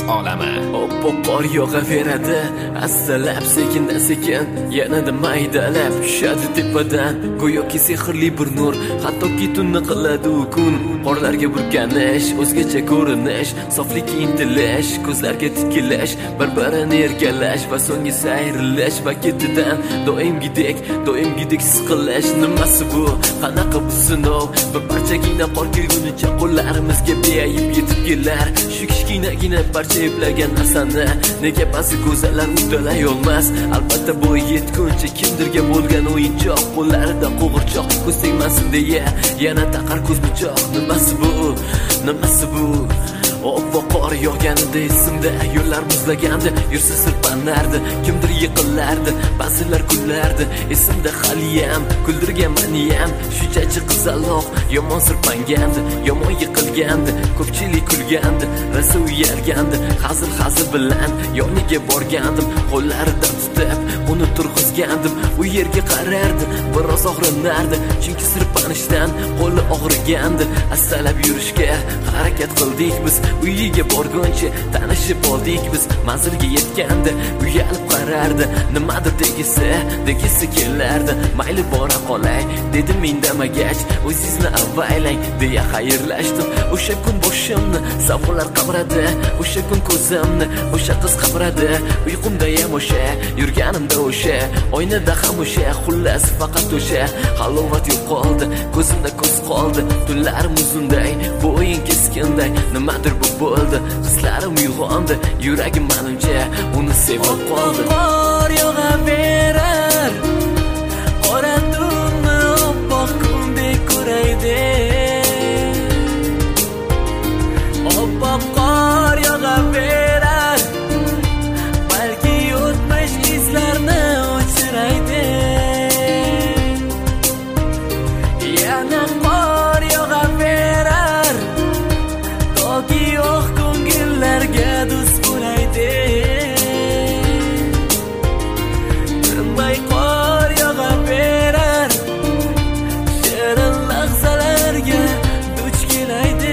olami. Oppoq qor yog'averadi, assalab sekin-sekin, yanada maydalab tushadi tepadan. Go'yoki sehrli bir nur, hattoki tunni qiladi u kun. Qorlarga burkanish, o'zgacha ko'rinish, soflikka intilish, ko'zlarga tikilash, bir-birini erkalash va so'nggi sayrilish va ketidan doimgidek siqilish. Nimasi bu? Qanaqa bu sinov? Bir parchagina qor kelgunicha qo'llarimizga beayib yetib kelar. Shu kichkinagina parcha eplagan narsani nega ba'zi go'zallar uddalay olmas? Albatta bu yetguncha kimdirga bo'lgan o'yinchoq, qo'llarida qo'g'irchoq, ko'z tegmasin deya yana taqar ko'zmichoq. Nimasi bu? Nimasi bu? Oppoq qor yog'ganida esimda, yo'llar muzlaganda, yursa sirpanardi, kimdir yiqilardi, ba'zilar kullardi. Esimda haliyam, kuldirgan maniyam, shunchachi qizaloq, yomon sirpangandi, yomon yiqilgandi, ko'pchilik kulgandi, rasa uyalgandi. Hazil bilan yoniga borgandim, qo'llaridan tutib, uni turg'izgandim. U yerga qarardi, biroz og'rinardi, chunki sirpanishdan qo'li og'rigandi. Assalab yurishga harakat qildik biz, uyiga borguncha tanishib oldik biz. Manzilga yetganda uyalib qarardi, nimadir degisi kelardi. Mayli bora qolay dedim indamagach, o'zingizni avaylang deya xayrlashdim. O'sha kun boshimni savollar qabradi, o'sha kun ko'zimni o'sha qiz qabradi. Uyqumda ham o'sha, yurganimda o'sha, oynada ham o'sha, xullas faqat o'sha. Halovat yo'qoldi, ko'zimda ko'z qoldi, tunlarim uzunday, bu o'yin keskinday. Nimadir bu bo'ldi, hislarim uyg'ondi, yuragim menimcha uni sevib qoldi. Qor yog'averar, qora tunni oppoq kundek ko'raydi. Oppoq qor yog'averar, balki o'tmish izlarni o'chiraydi. Yana qor yog'averar, toki oq ko'ngillarga do'st bo'laydi. Tinmay qor yog'averar, shirin lahzalarga duch kelaydi.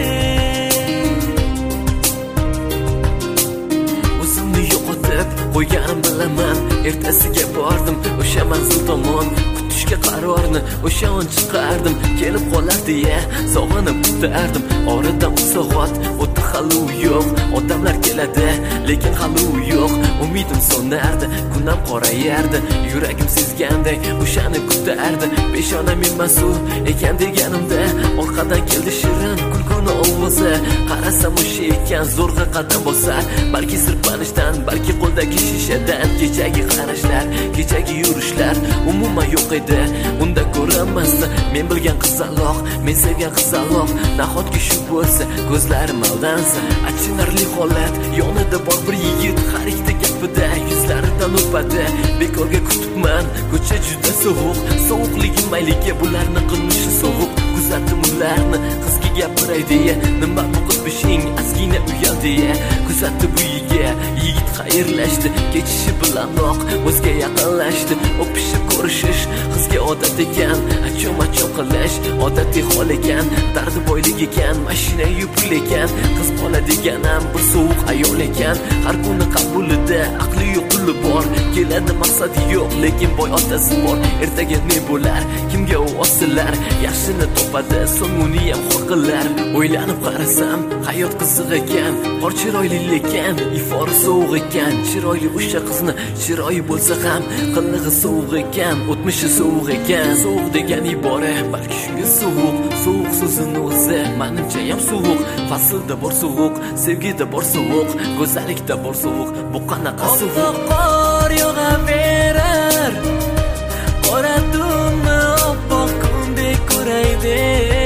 O'zimni yo'qotib qo'yganim bilaman, ertasiga bordim o'sha manzil tomon. Kutishga qarorni o'sha on chiqardim, kelib qolar deya sog'inib kutardim. Oradan 3 soat o'tdi, hali u yo'q. Odamlar keladi, lekin hali u yo'q. Umidim so'nardi, kunam qorayardi, yuragim sezganday o'shani kutardi. Peshonam emas-u ekan deganimda, orqadan keldi shirin kulguni ovozi. Qarasam o'sha ekan, zo'rg'a qadam bosar, balki sirpanishdan, balki qo'ldagi shishadan. Kechagi qarashlar, kechagi yurishlar umuman yo'q edi, unda ko'rinmasdi. Men bilgan qizaloq, men sevgan qizaloq, nahotki shu bo'lsa, ko'zlarim aldansa. Achinarli holat, yonida bor bir yigit, har ikkita gapida yuzlaridan o'padi. Bekorga kutibman, ko'cha juda sovuq, sovuqligi mayliga bularni qilmishi sovuq. Kuzatdim ularni, qizga gapiray deya, nima bu qilmishing, ozgina uyal deya. Kuzatdi bu yigit xayrlashdi, kechishi bilanoq o'zga yaqinlashdi. O'pishib ko'rishish qizga odat ekan, achom qilish odatiy hol ekan. Dardi boylik ekan, mashina pul ekan, qiz bola deganam bir sovuq ayol ekan. Har kuni qabulida aqli yo'q, puli bor, keladi maqsadi yo'q, lekin boy otasi bor. Ertaga ne bo'lar, kimga u osilar, yaxshini topadi, so'ng uni ham xor qilar. O'ylanib qarasam, hayot qiziq ekan, qor chiroyli lekin ifori sovuq ekan. Chiroyli o'sha qizni, chiroyi bo'lsa ham qilig'i sovuq ekan, o'tmishi sovuq ekan. Sovuq degan ibora balki shunga sovuq, sovuq so'zini o'zi menimcha ham sovuq. Faslda bor sovuq, sevgida bor sovuq, go'zallikda bor sovuq. Bu qanaqa sovuq? Qor yog'averar, qora tunni oppoq kundek ko'raydi.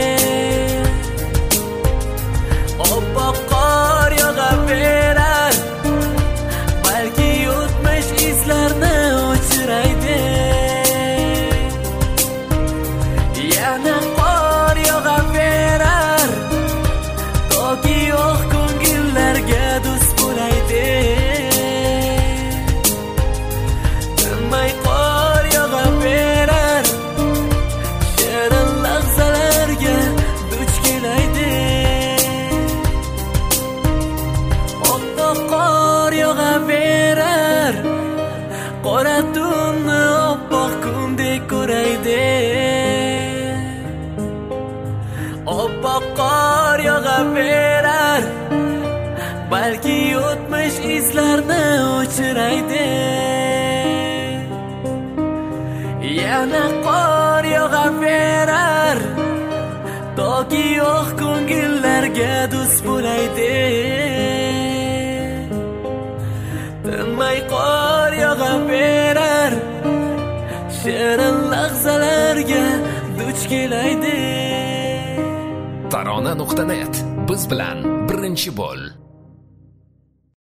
Oppoq qor yog'averar, balki o'tmish izlarni o'chiraydi. Yana qor yog'averar, toki oq ko'ngillarga do'st bo'laydi. Tinmay qor qora tunni oppoq kundek ko'raydi. Oppoq qor yog'averar, balki o'tmish izlarni o'chiraydi. Yana qor yog'averar, toki oq ko'ngillarga dus bo'laydi. Tinmay qor yog'averar, shirin lahzalarga duch kelaydi. Tarona.net biz bilan birinchi bo'l.